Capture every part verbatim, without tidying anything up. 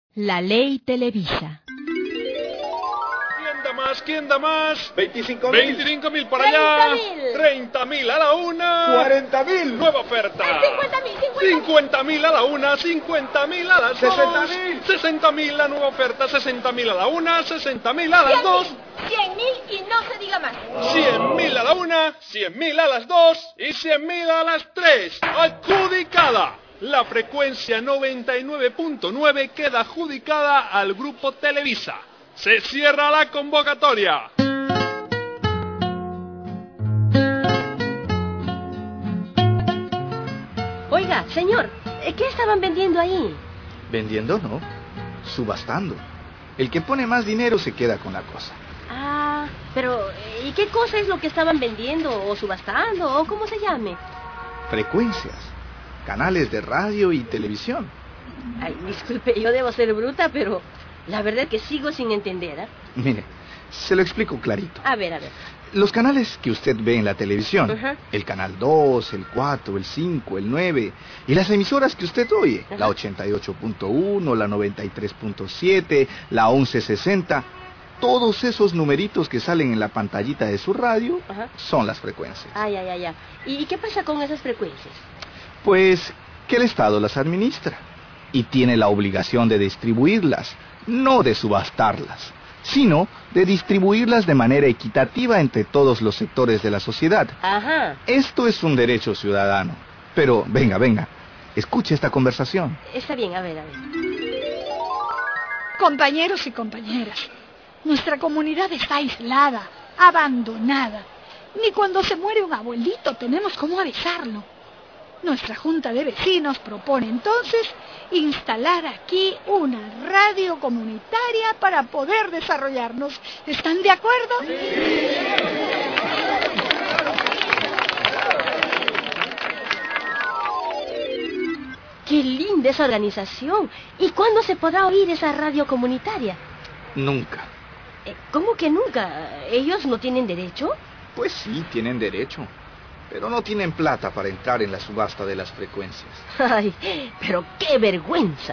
La ley Televisa. ¿Quién da más? ¿Quién da más? veinticinco mil. veinticinco mil para allá. treinta mil a la una. cuarenta mil. Nueva oferta. cincuenta mil. cincuenta mil a la una. cincuenta mil a las dos. sesenta mil. sesenta mil la nueva oferta. sesenta mil a la una. sesenta mil a las dos. cien mil y no se diga más. cien mil a la una. cien mil a las dos. Y cien mil a las tres. Adjudicada. La frecuencia noventa y nueve punto nueve queda adjudicada al Grupo Televisa. Se cierra la convocatoria. Oiga, señor, ¿qué estaban vendiendo ahí? Vendiendo, no. Subastando. El que pone más dinero se queda con la cosa. Ah, pero ¿y qué cosa es lo que estaban vendiendo o subastando o cómo se llame? Frecuencias. Canales de radio y televisión. Ay, disculpe, yo debo ser bruta, pero la verdad es que sigo sin entender, ¿eh? Mire, se lo explico clarito. A ver, a ver. Los canales que usted ve en la televisión, Ajá. el canal dos, el cuatro, el cinco, el nueve, y las emisoras que usted oye, Ajá. la ochenta y ocho punto uno, la noventa y tres punto siete, la once sesenta, todos esos numeritos que salen en la pantallita de su radio, Ajá. son las frecuencias. Ay, ay, ay, ay. ¿Y qué pasa con esas frecuencias? Pues que el Estado las administra y tiene la obligación de distribuirlas, no de subastarlas, sino de distribuirlas de manera equitativa entre todos los sectores de la sociedad. Ajá. Esto es un derecho ciudadano. Pero venga, venga, escuche esta conversación. Está bien, a ver, a ver. Compañeros y compañeras, nuestra comunidad está aislada, abandonada. Ni cuando se muere un abuelito tenemos cómo avisarlo. Nuestra junta de vecinos propone entonces instalar aquí una radio comunitaria para poder desarrollarnos. ¿Están de acuerdo? ¡Qué linda esa organización! ¿Y cuándo se podrá oír esa radio comunitaria? Nunca. Eh, ¿Cómo que nunca? ¿Ellos no tienen derecho? Pues sí, tienen derecho, pero no tienen plata para entrar en la subasta de las frecuencias. ¡Ay, pero qué vergüenza!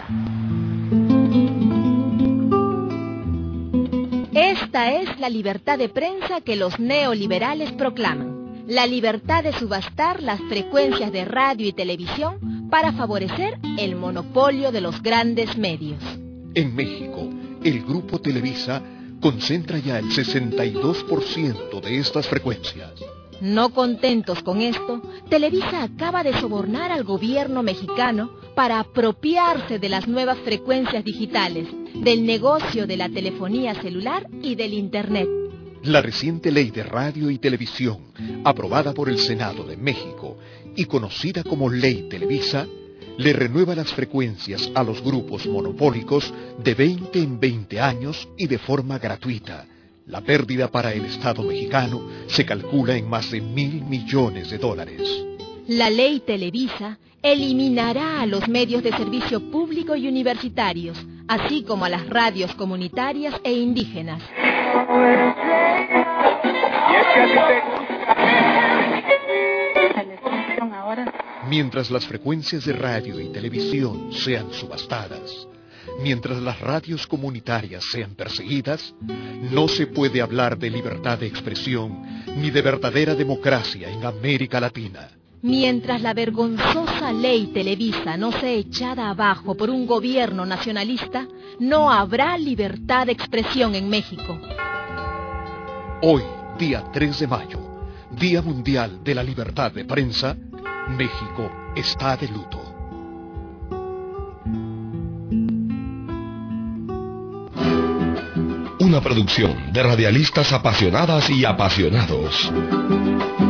Esta es la libertad de prensa que los neoliberales proclaman. La libertad de subastar las frecuencias de radio y televisión para favorecer el monopolio de los grandes medios. En México, el Grupo Televisa concentra ya el sesenta y dos por ciento de estas frecuencias. No contentos con esto, Televisa acaba de sobornar al gobierno mexicano para apropiarse de las nuevas frecuencias digitales, del negocio de la telefonía celular y del Internet. La reciente ley de radio y televisión, aprobada por el Senado de México y conocida como Ley Televisa, le renueva las frecuencias a los grupos monopólicos de veinte en veinte años y de forma gratuita. La pérdida para el Estado mexicano se calcula en más de mil millones de dólares. La Ley Televisa eliminará a los medios de servicio público y universitarios, así como a las radios comunitarias e indígenas. Mientras las frecuencias de radio y televisión sean subastadas, mientras las radios comunitarias sean perseguidas, no se puede hablar de libertad de expresión ni de verdadera democracia en América Latina. Mientras la vergonzosa Ley Televisa no sea echada abajo por un gobierno nacionalista, no habrá libertad de expresión en México. Hoy, día tres de mayo, Día Mundial de la Libertad de Prensa, México está de luto. Una producción de radialistas apasionadas y apasionados.